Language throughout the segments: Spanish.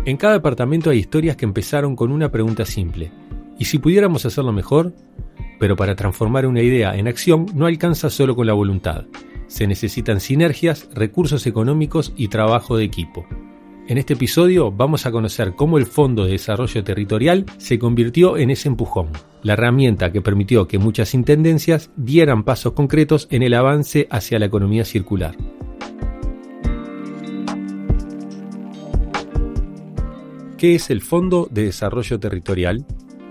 En cada departamento hay historias que empezaron con una pregunta simple: ¿y si pudiéramos hacerlo mejor? Pero para transformar una idea en acción no alcanza solo con la voluntad. Se necesitan sinergias, recursos económicos y trabajo de equipo. En este episodio vamos a conocer cómo el Fondo de Desarrollo Territorial se convirtió en ese empujón, la herramienta que permitió que muchas intendencias dieran pasos concretos en el avance hacia la economía circular. ¿Qué es el Fondo de Desarrollo Territorial?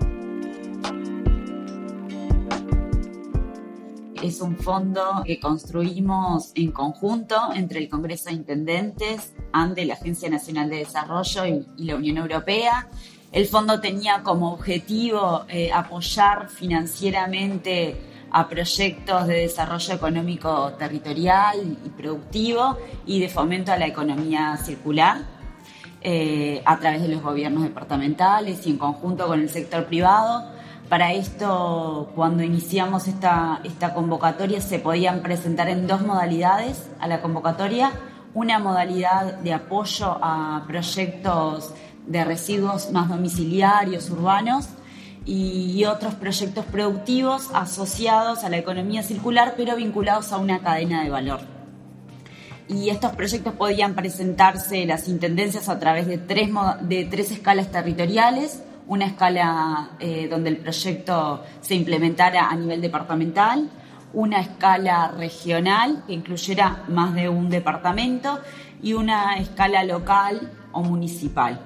Es un fondo que construimos en conjunto entre el Congreso de Intendentes, ANDE, la Agencia Nacional de Desarrollo y la Unión Europea. El fondo tenía como objetivo apoyar financieramente a proyectos de desarrollo económico territorial y productivo y de fomento a la economía circular a través de los gobiernos departamentales y en conjunto con el sector privado. Para esto, cuando iniciamos esta convocatoria, se podían presentar en dos modalidades a la convocatoria. Una modalidad de apoyo a proyectos de residuos más domiciliarios, urbanos, y otros proyectos productivos asociados a la economía circular, pero vinculados a una cadena de valor. Y estos proyectos podían presentarse las intendencias a través de tres escalas territoriales. Una escala donde el proyecto se implementara a nivel departamental, una escala regional que incluyera más de un departamento y una escala local o municipal.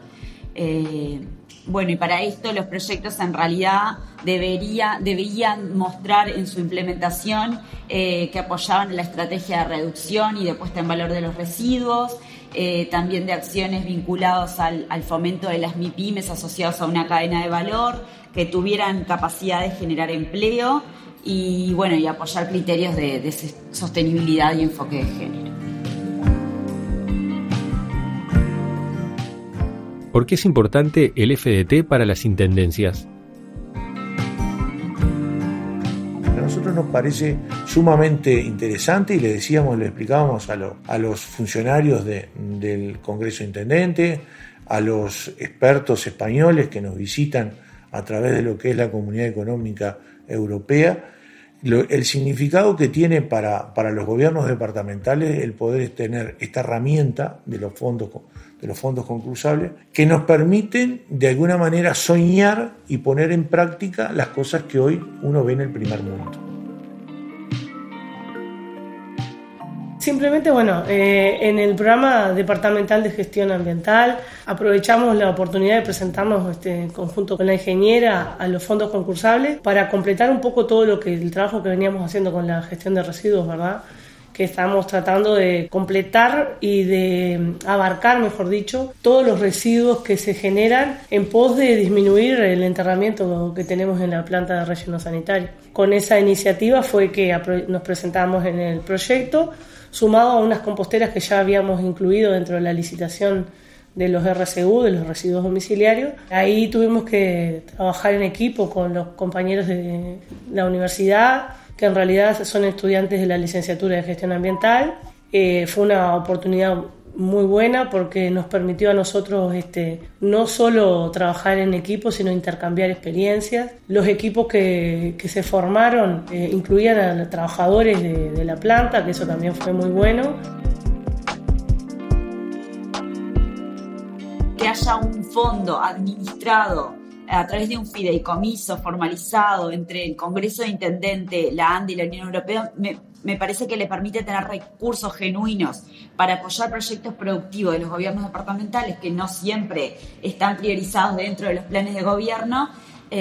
Y para esto los proyectos en realidad deberían mostrar en su implementación que apoyaban la estrategia de reducción y de puesta en valor de los residuos, también de acciones vinculadas al fomento de las MIPYMES asociados a una cadena de valor, que tuvieran capacidad de generar empleo y apoyar criterios de sostenibilidad y enfoque de género. ¿Por qué es importante el FDT para las intendencias? A nosotros nos parece sumamente interesante y le explicábamos a los funcionarios del Congreso Intendente, a los expertos españoles que nos visitan a través de lo que es la Comunidad Económica Europea, el significado que tiene para los gobiernos departamentales el poder tener esta herramienta de los fondos concursables que nos permiten de alguna manera soñar y poner en práctica las cosas que hoy uno ve en el primer mundo. Simplemente, en el programa departamental de gestión ambiental aprovechamos la oportunidad de presentarnos conjunto con la ingeniera a los fondos concursables para completar un poco todo el trabajo que veníamos haciendo con la gestión de residuos, ¿verdad? Que estamos tratando de completar y de abarcar, mejor dicho, todos los residuos que se generan en pos de disminuir el enterramiento que tenemos en la planta de relleno sanitario. Con esa iniciativa fue que nos presentamos en el proyecto, sumado a unas composteras que ya habíamos incluido dentro de la licitación de los RCU, de los residuos domiciliarios. Ahí tuvimos que trabajar en equipo con los compañeros de la universidad, que en realidad son estudiantes de la licenciatura de gestión ambiental. Fue una oportunidad muy buena porque nos permitió a nosotros no solo trabajar en equipo, sino intercambiar experiencias. Los equipos que se formaron incluían a los trabajadores de la planta, que eso también fue muy bueno. Que haya un fondo administrado a través de un fideicomiso formalizado entre el Congreso de Intendentes, la ANDE y la Unión Europea, me parece que le permite tener recursos genuinos para apoyar proyectos productivos de los gobiernos departamentales que no siempre están priorizados dentro de los planes de gobierno.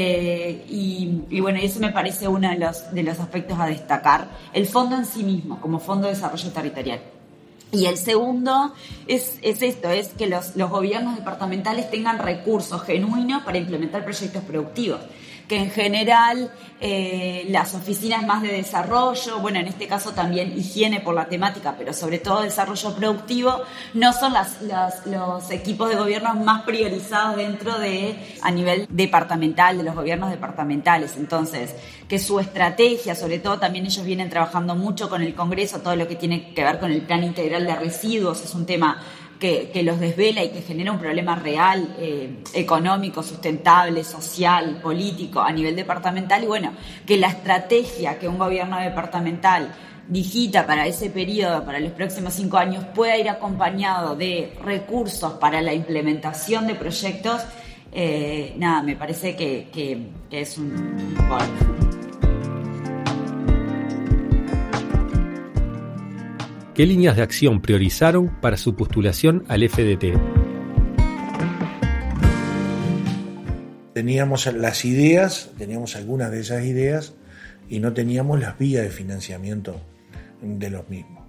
Eso me parece uno de los aspectos a destacar. El fondo en sí mismo, como Fondo de Desarrollo Territorial. Y el segundo es que los gobiernos departamentales tengan recursos genuinos para implementar proyectos productivos. Que en general las oficinas más de desarrollo, en este caso también higiene por la temática, pero sobre todo desarrollo productivo, no son los equipos de gobierno más priorizados a nivel departamental, de los gobiernos departamentales. Entonces, que su estrategia, sobre todo también ellos vienen trabajando mucho con el Congreso, todo lo que tiene que ver con el Plan Integral de Residuos, es un tema que los desvela y que genera un problema real, económico, sustentable, social, político a nivel departamental, y bueno, que la estrategia que un gobierno departamental digita para ese periodo, para los próximos 5 años, pueda ir acompañado de recursos para la implementación de proyectos, me parece que es un gol. ¿Qué líneas de acción priorizaron para su postulación al FDT? Teníamos las ideas, teníamos algunas de esas ideas y no teníamos las vías de financiamiento de los mismos.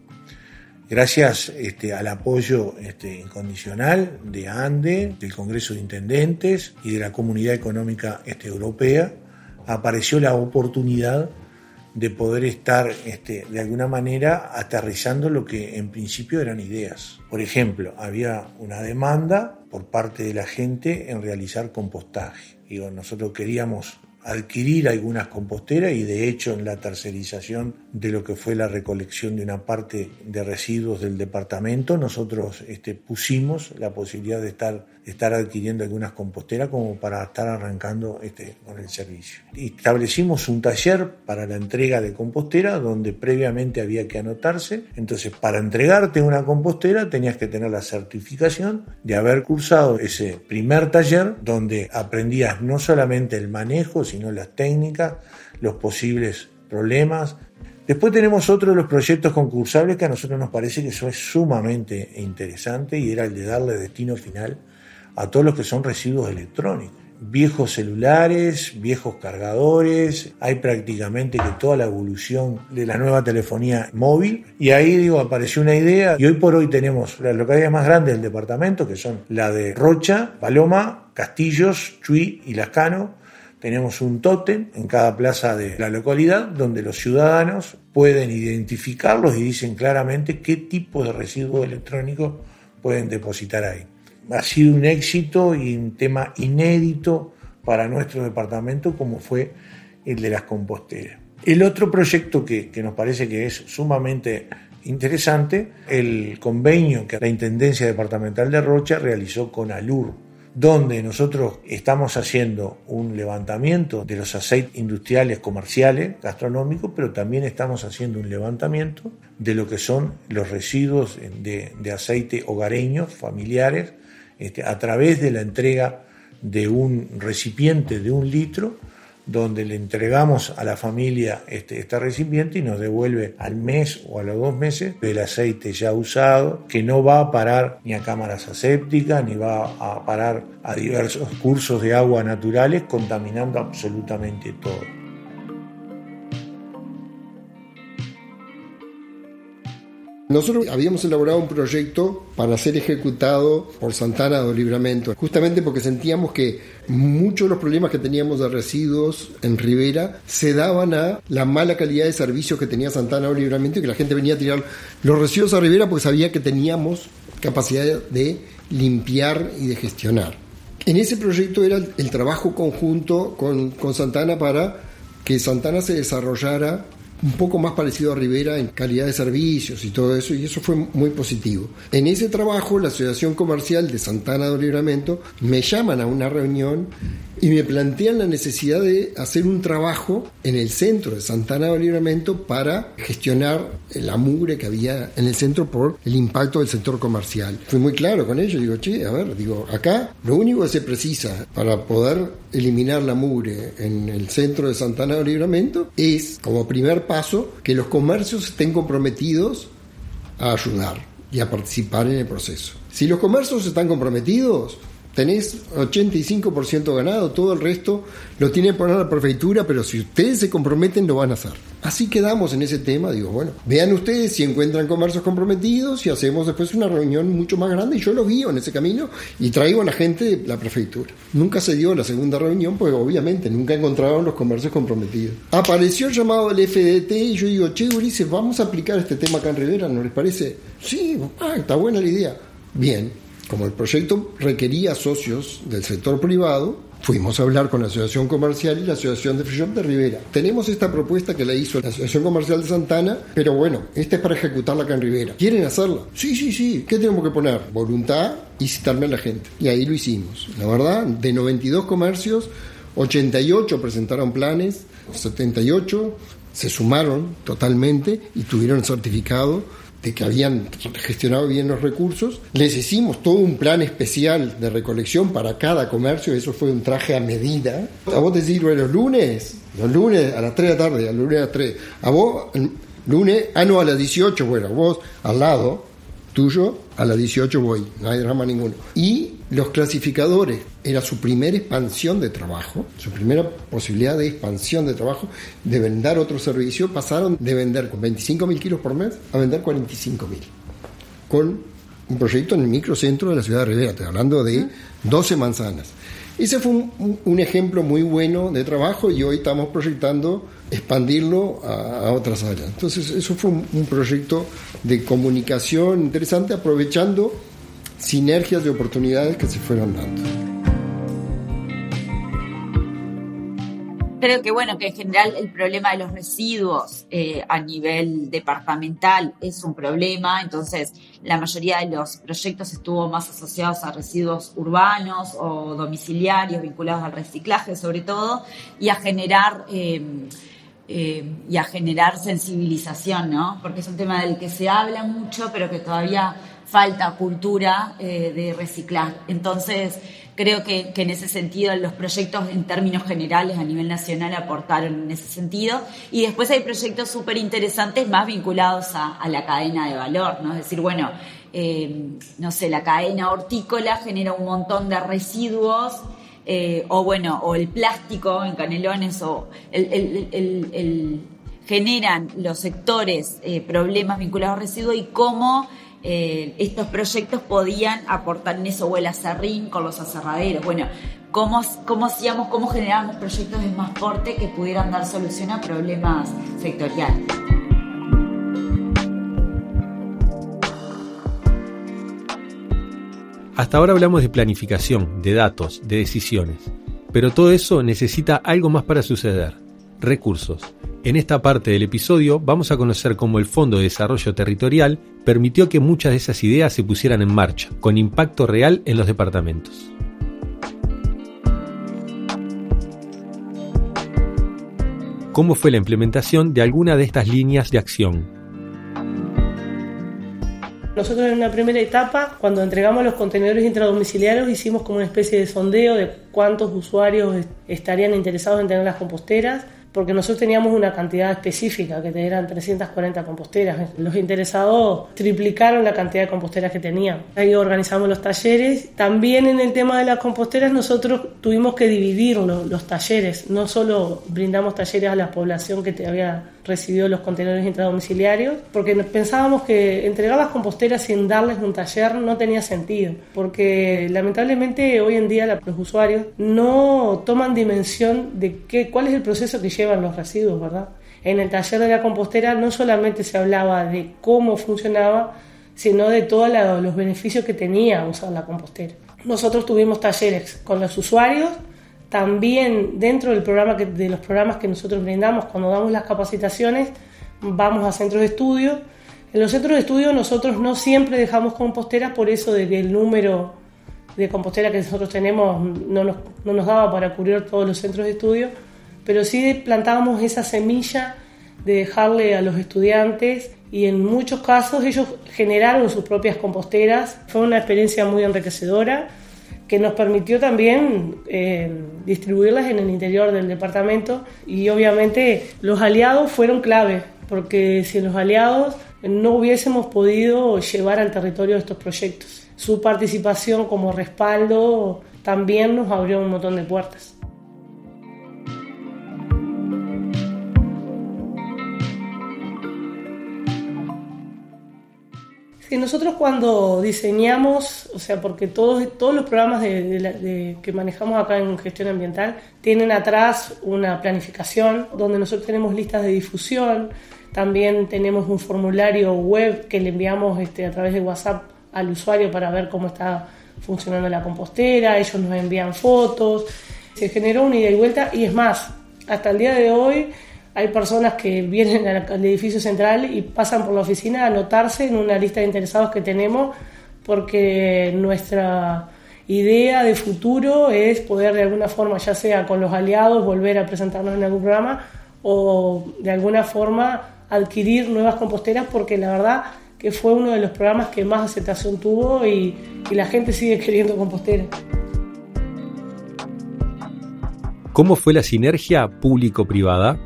Gracias al apoyo incondicional de ANDE, del Congreso de Intendentes y de la Comunidad Económica Europea, apareció la oportunidad de poder estar de alguna manera aterrizando lo que en principio eran ideas. Por ejemplo, había una demanda por parte de la gente en realizar compostaje. Nosotros queríamos adquirir algunas composteras y de hecho en la tercerización de lo que fue la recolección de una parte de residuos del departamento, nosotros pusimos la posibilidad de estar adquiriendo algunas composteras como para estar arrancando con el servicio. Y establecimos un taller para la entrega de compostera donde previamente había que anotarse. Entonces, para entregarte una compostera tenías que tener la certificación de haber cursado ese primer taller donde aprendías no solamente el manejo, sino las técnicas, los posibles problemas. Después tenemos otro de los proyectos concursables que a nosotros nos parece que eso es sumamente interesante y era el de darle destino final a todos los que son residuos electrónicos. Viejos celulares, viejos cargadores, hay prácticamente que toda la evolución de la nueva telefonía móvil y ahí apareció una idea y hoy por hoy tenemos las localidades más grandes del departamento que son la de Rocha, Paloma, Castillos, Chuy y Lascano. Tenemos un tótem en cada plaza de la localidad donde los ciudadanos pueden identificarlos y dicen claramente qué tipo de residuos electrónicos pueden depositar ahí. Ha sido un éxito y un tema inédito para nuestro departamento como fue el de las composteras. El otro proyecto que nos parece que es sumamente interesante, el convenio que la Intendencia Departamental de Rocha realizó con ALUR, donde nosotros estamos haciendo un levantamiento de los aceites industriales, comerciales, gastronómicos, pero también estamos haciendo un levantamiento de lo que son los residuos de aceite hogareños, familiares, a través de la entrega de un recipiente de 1 litro, donde le entregamos a la familia este recipiente y nos devuelve al mes o a los 2 meses el aceite ya usado, que no va a parar ni a cámaras asépticas, ni va a parar a diversos cursos de agua naturales, contaminando absolutamente todo. Nosotros habíamos elaborado un proyecto para ser ejecutado por Santana do Livramento, justamente porque sentíamos que muchos de los problemas que teníamos de residuos en Rivera se daban a la mala calidad de servicios que tenía Santana do Livramento y que la gente venía a tirar los residuos a Rivera porque sabía que teníamos capacidad de limpiar y de gestionar. En ese proyecto era el trabajo conjunto con Santana para que Santana se desarrollara un poco más parecido a Rivera en calidad de servicios y todo eso, y eso fue muy positivo. En ese trabajo, la Asociación Comercial de Santana do Livramento me llaman a una reunión y me plantean la necesidad de hacer un trabajo en el centro de Santana do Livramento para gestionar la mugre que había en el centro por el impacto del sector comercial. Fui muy claro con ellos, acá lo único que se precisa para poder eliminar la mugre en el centro de Santana do Livramento es, como primer paso, que los comercios estén comprometidos a ayudar y a participar en el proceso. Si los comercios están comprometidos, tenés 85% ganado, todo el resto lo tiene que poner la prefeitura, pero si ustedes se comprometen lo van a hacer. Así quedamos en ese tema, vean ustedes si encuentran comercios comprometidos y hacemos después una reunión mucho más grande y yo los guío en ese camino y traigo a la gente de la prefeitura. Nunca se dio la segunda reunión porque obviamente nunca encontraron los comercios comprometidos. Apareció el llamado del FDT y yo digo, gurises, vamos a aplicar este tema acá en Rivera, ¿no les parece? Sí, está buena la idea. Bien. Como el proyecto requería socios del sector privado, Fuimos a hablar con la Asociación Comercial y la Asociación de Free Shop de Rivera. Tenemos esta propuesta que la hizo la Asociación Comercial de Santana, pero bueno, esta es para ejecutarla acá en Rivera. ¿Quieren hacerla? Sí. ¿Qué tenemos que poner? Voluntad y citarme a la gente. Y ahí lo hicimos. La verdad, de 92 comercios, 88 presentaron planes, 78 se sumaron totalmente y tuvieron el certificado de que habían gestionado bien los recursos. Les hicimos todo un plan especial de recolección para cada comercio, eso fue un traje a medida. A vos te decís, bueno, los lunes a las 3 de la tarde, a las 3. A vos, lunes, a las 18, bueno, vos al lado tuyo, a las 18 voy, no hay drama ninguno. Y los clasificadores, era su primera expansión de trabajo, su primera posibilidad de expansión de trabajo, de vender otro servicio, pasaron de vender con 25.000 kilos por mes a vender 45.000, con un proyecto en el microcentro de la ciudad de Rivera, estoy hablando de 12 manzanas. Ese fue un ejemplo muy bueno de trabajo y hoy estamos proyectando expandirlo a otras áreas. Entonces eso fue un proyecto de comunicación interesante, aprovechando sinergias de oportunidades que se fueron dando. Creo que que en general el problema de los residuos a nivel departamental es un problema, entonces la mayoría de los proyectos estuvo más asociados a residuos urbanos o domiciliarios vinculados al reciclaje sobre todo, y a generar sensibilización, ¿no? Porque es un tema del que se habla mucho, pero que todavía falta cultura de reciclar. Entonces, creo que en ese sentido los proyectos en términos generales a nivel nacional aportaron en ese sentido. Y después hay proyectos súper interesantes más vinculados a la cadena de valor, ¿no? Es decir, la cadena hortícola genera un montón de residuos, o el plástico en Canelones, o generan los sectores problemas vinculados al residuo, y cómo estos proyectos podían aportar en eso, o el acerrín con los aserraderos. ¿Cómo generábamos proyectos de más porte que pudieran dar solución a problemas sectoriales? Hasta ahora hablamos de planificación, de datos, de decisiones, pero todo eso necesita algo más para suceder: recursos. En esta parte del episodio vamos a conocer cómo el Fondo de Desarrollo Territorial permitió que muchas de esas ideas se pusieran en marcha, con impacto real en los departamentos. ¿Cómo fue la implementación de alguna de estas líneas de acción? Nosotros en una primera etapa, cuando entregamos los contenedores intradomiciliarios, hicimos como una especie de sondeo de cuántos usuarios estarían interesados en tener las composteras, porque nosotros teníamos una cantidad específica, que eran 340 composteras. Los interesados triplicaron la cantidad de composteras que tenían. Ahí organizamos los talleres. También en el tema de las composteras nosotros tuvimos que dividir los talleres. No solo brindamos talleres a la población que había recibido los contenedores intradomiciliarios, porque pensábamos que entregar las composteras sin darles un taller no tenía sentido, porque lamentablemente hoy en día los usuarios no toman dimensión de cuál es el proceso que llevan los residuos, ¿verdad? En el taller de la compostera no solamente se hablaba de cómo funcionaba, sino de todos los beneficios que tenía usar la compostera. Nosotros tuvimos talleres con los usuarios. También dentro del programa de los programas que nosotros brindamos, cuando damos las capacitaciones, vamos a centros de estudio. En los centros de estudio nosotros no siempre dejamos composteras, por eso de que el número de composteras que nosotros tenemos no nos daba para cubrir todos los centros de estudio, pero sí plantábamos esa semilla de dejarle a los estudiantes, y en muchos casos ellos generaron sus propias composteras. Fue una experiencia muy enriquecedora, que nos permitió también distribuirlas en el interior del departamento, y obviamente los aliados fueron clave, porque sin los aliados no hubiésemos podido llevar al territorio estos proyectos. Su participación como respaldo también nos abrió un montón de puertas. Sí, nosotros cuando diseñamos, porque todos los programas que manejamos acá en gestión ambiental tienen atrás una planificación donde nosotros tenemos listas de difusión, también tenemos un formulario web que le enviamos a través de WhatsApp al usuario para ver cómo está funcionando la compostera. Ellos nos envían fotos. Se generó una ida y vuelta, y es más, hasta el día de hoy hay personas que vienen al edificio central y pasan por la oficina a anotarse en una lista de interesados que tenemos, porque nuestra idea de futuro es poder de alguna forma, ya sea con los aliados, volver a presentarnos en algún programa o de alguna forma adquirir nuevas composteras, porque la verdad que fue uno de los programas que más aceptación tuvo y la gente sigue queriendo composteras. ¿Cómo fue la sinergia público-privada?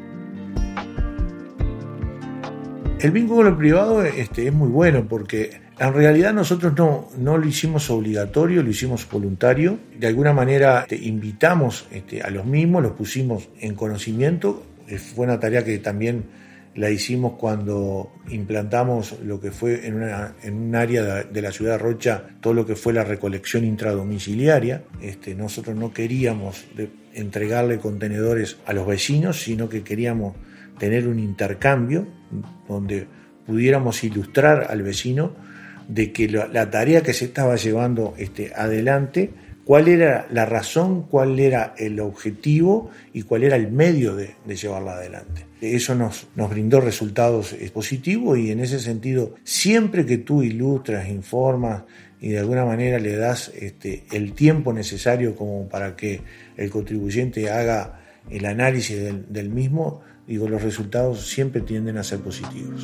El vínculo privado es muy bueno, porque en realidad nosotros no lo hicimos obligatorio, lo hicimos voluntario. De alguna manera invitamos a los mismos, los pusimos en conocimiento. Fue una tarea que también la hicimos cuando implantamos lo que fue en un área de la ciudad de Rocha, todo lo que fue la recolección intradomiciliaria. Nosotros no queríamos entregarle contenedores a los vecinos, sino que queríamos tener un intercambio donde pudiéramos ilustrar al vecino de que la tarea que se estaba llevando adelante, cuál era la razón, cuál era el objetivo y cuál era el medio de llevarla adelante. Eso nos brindó resultados positivos, y en ese sentido, siempre que tú ilustras, informas y de alguna manera le das el tiempo necesario como para que el contribuyente haga el análisis del mismo, los resultados siempre tienden a ser positivos.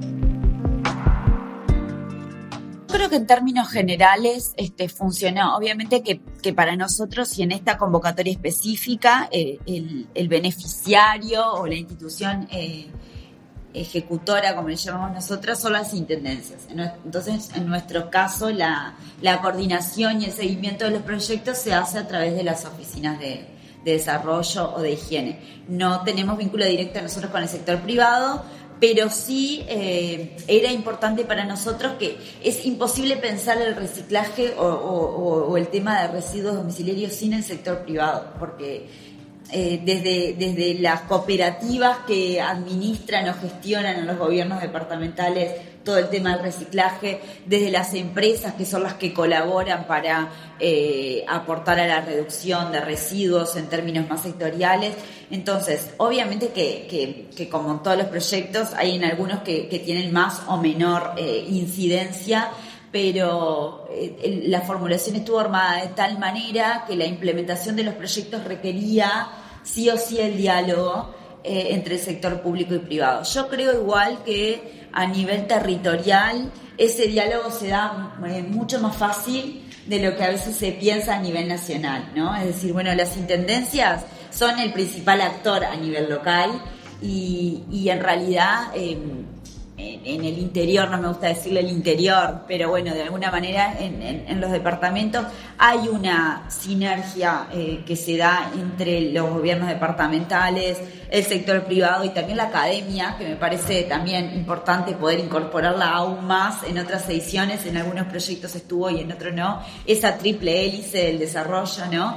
Creo que en términos generales funcionó. Obviamente que para nosotros, y en esta convocatoria específica, el beneficiario o la institución ejecutora, como le llamamos nosotros, son las intendencias. Entonces, en nuestro caso, la coordinación y el seguimiento de los proyectos se hace a través de las oficinas de desarrollo o de higiene. No tenemos vínculo directo nosotros con el sector privado, pero sí era importante para nosotros, que es imposible pensar el reciclaje o el tema de residuos domiciliarios sin el sector privado, porque desde las cooperativas que administran o gestionan en los gobiernos departamentales todo el tema del reciclaje, desde las empresas que son las que colaboran para aportar a la reducción de residuos en términos más sectoriales. Entonces, obviamente que como en todos los proyectos, hay en algunos que tienen más o menor incidencia, pero la formulación estuvo armada de tal manera que la implementación de los proyectos requería sí o sí el diálogo entre el sector público y privado. Yo creo igual que a nivel territorial ese diálogo se da mucho más fácil de lo que a veces se piensa a nivel nacional, ¿no? Es decir, bueno, las intendencias son el principal actor a nivel local y en realidad en el interior, no me gusta decirle el interior, pero bueno, de alguna manera en los departamentos hay una sinergia que se da entre los gobiernos departamentales, el sector privado y también la academia, que me parece también importante poder incorporarla aún más. En otras ediciones, en algunos proyectos estuvo y en otros no, esa triple hélice del desarrollo, ¿no?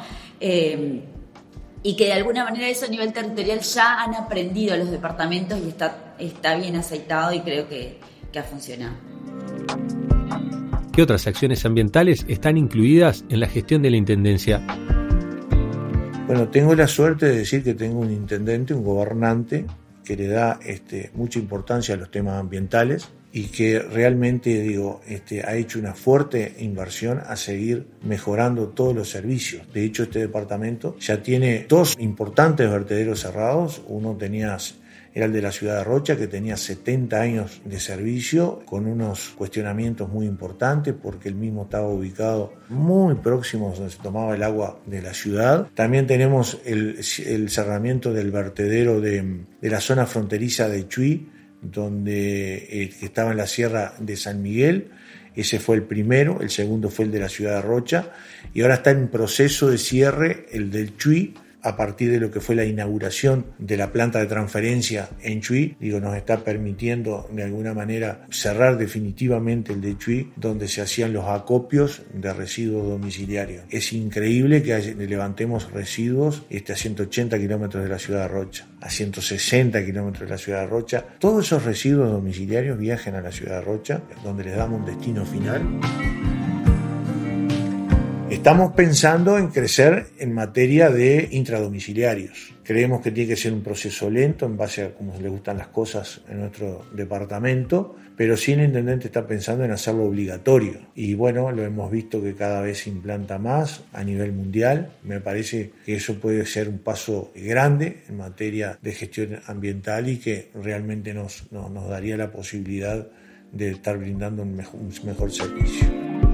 Y que de alguna manera eso a nivel territorial ya han aprendido los departamentos y está bien aceitado, y creo que ha funcionado. ¿Qué otras acciones ambientales están incluidas en la gestión de la Intendencia? Bueno, tengo la suerte de decir que tengo un intendente, un gobernante, que le da mucha importancia a los temas ambientales y que realmente ha hecho una fuerte inversión a seguir mejorando todos los servicios. De hecho, este departamento ya tiene 2 importantes vertederos cerrados. Uno era el de la ciudad de Rocha, que tenía 70 años de servicio, con unos cuestionamientos muy importantes, porque el mismo estaba ubicado muy próximo a donde se tomaba el agua de la ciudad. También tenemos el cerramiento del vertedero de la zona fronteriza de Chuy, que estaba en la sierra de San Miguel. Ese fue el primero, el segundo fue el de la ciudad de Rocha, y ahora está en proceso de cierre el del Chuy, a partir de lo que fue la inauguración de la planta de transferencia en Chuy. Nos está permitiendo de alguna manera cerrar definitivamente el de Chuy, donde se hacían los acopios de residuos domiciliarios. Es increíble que levantemos residuos a 180 kilómetros de la ciudad de Rocha, a 160 kilómetros de la ciudad de Rocha. Todos esos residuos domiciliarios viajan a la ciudad de Rocha, donde les damos un destino final. Estamos pensando en crecer en materia de intradomiciliarios. Creemos que tiene que ser un proceso lento en base a cómo le gustan las cosas en nuestro departamento, pero sí el intendente está pensando en hacerlo obligatorio. Y bueno, lo hemos visto que cada vez se implanta más a nivel mundial. Me parece que eso puede ser un paso grande en materia de gestión ambiental y que realmente nos daría la posibilidad de estar brindando un mejor servicio.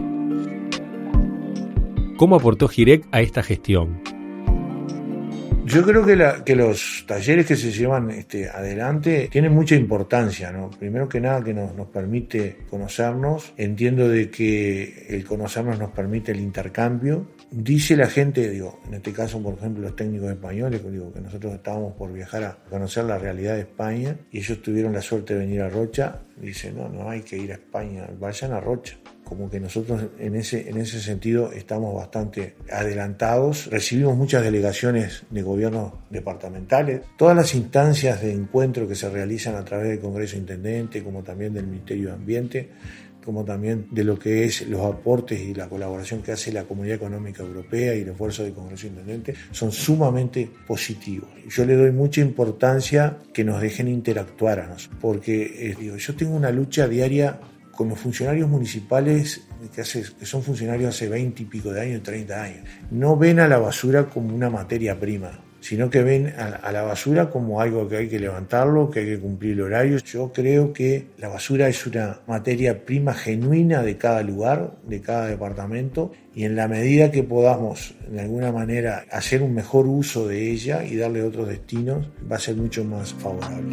¿Cómo aportó Girec a esta gestión? Yo creo que los talleres que se llevan adelante tienen mucha importancia, ¿no? Primero que nada que nos permite conocernos. Entiendo de que el conocernos nos permite el intercambio. Dice la gente, en este caso, por ejemplo, los técnicos españoles, que nosotros estábamos por viajar a conocer la realidad de España y ellos tuvieron la suerte de venir a Rocha. Dicen, no hay que ir a España, vayan a Rocha. Como que nosotros en ese sentido estamos bastante adelantados. Recibimos muchas delegaciones de gobiernos departamentales. Todas las instancias de encuentro que se realizan a través del Congreso Intendente, como también del Ministerio de Ambiente, como también de lo que es los aportes y la colaboración que hace la Comunidad Económica Europea y el esfuerzo del Congreso Intendente, son sumamente positivos. Yo le doy mucha importancia que nos dejen interactuar, porque yo tengo una lucha diaria con los funcionarios municipales que son funcionarios hace 20 y pico de años, 30 años. No ven a la basura como una materia prima, sino que ven a la basura como algo que hay que levantarlo, que hay que cumplir el horario. Yo creo que la basura es una materia prima genuina de cada lugar, de cada departamento, y en la medida que podamos, de alguna manera, hacer un mejor uso de ella y darle otros destinos, va a ser mucho más favorable.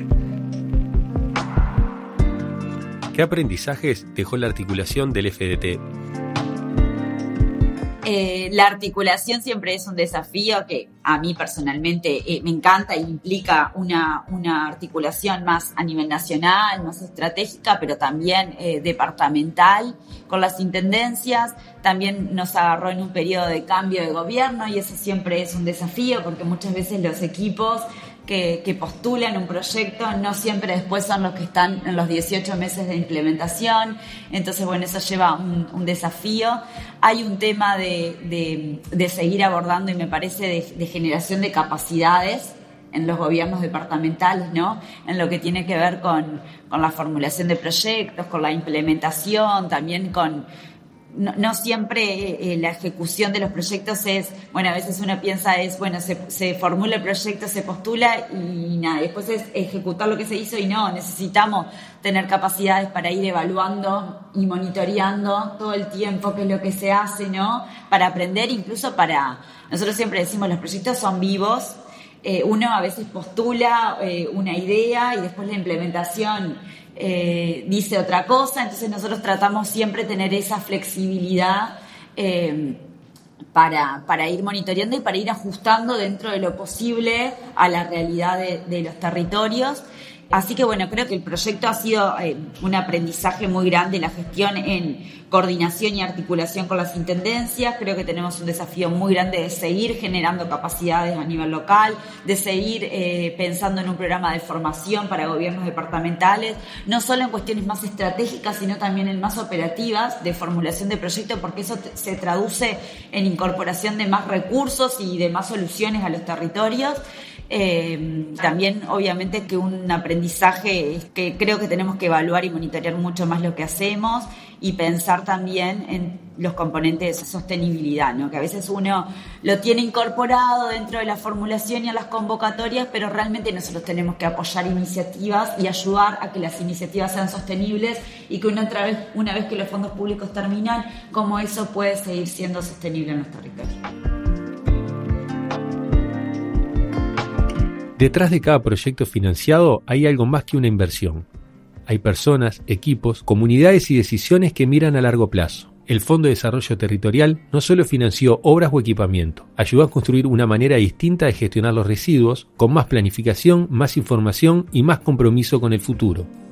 ¿Qué aprendizajes dejó la articulación del FDT? La articulación siempre es un desafío que a mí personalmente me encanta e implica una articulación más a nivel nacional, más estratégica, pero también departamental con las intendencias. También nos agarró en un periodo de cambio de gobierno y eso siempre es un desafío porque muchas veces los equipos que postulan un proyecto no siempre después son los que están en los 18 meses de implementación. Entonces, bueno, eso lleva un desafío. Hay un tema de seguir abordando y me parece de generación de capacidades en los gobiernos departamentales, ¿no? En lo que tiene que ver con la formulación de proyectos, con la implementación, también no siempre la ejecución de los proyectos es, a veces uno piensa se formula el proyecto, se postula y nada, después es ejecutar lo que se hizo y no, necesitamos tener capacidades para ir evaluando y monitoreando todo el tiempo qué es lo que se hace, ¿no? Para aprender, incluso nosotros siempre decimos los proyectos son vivos, uno a veces postula una idea y después la implementación dice otra cosa, entonces nosotros tratamos siempre de tener esa flexibilidad para ir monitoreando y para ir ajustando dentro de lo posible a la realidad de los territorios. Así que creo que el proyecto ha sido un aprendizaje muy grande, la gestión en coordinación y articulación con las intendencias. Creo que tenemos un desafío muy grande de seguir generando capacidades a nivel local, de seguir pensando en un programa de formación para gobiernos departamentales, no solo en cuestiones más estratégicas, sino también en más operativas de formulación de proyectos, porque eso se traduce en incorporación de más recursos y de más soluciones a los territorios. También obviamente que un aprendizaje es que creo que tenemos que evaluar y monitorear mucho más lo que hacemos y pensar también en los componentes de sostenibilidad, ¿no? Que a veces uno lo tiene incorporado dentro de la formulación y a las convocatorias, pero realmente nosotros tenemos que apoyar iniciativas y ayudar a que las iniciativas sean sostenibles y que una vez que los fondos públicos terminan, cómo eso puede seguir siendo sostenible en los territorios. Detrás de cada proyecto financiado hay algo más que una inversión. Hay personas, equipos, comunidades y decisiones que miran a largo plazo. El Fondo de Desarrollo Territorial no solo financió obras o equipamiento, ayudó a construir una manera distinta de gestionar los residuos, con más planificación, más información y más compromiso con el futuro.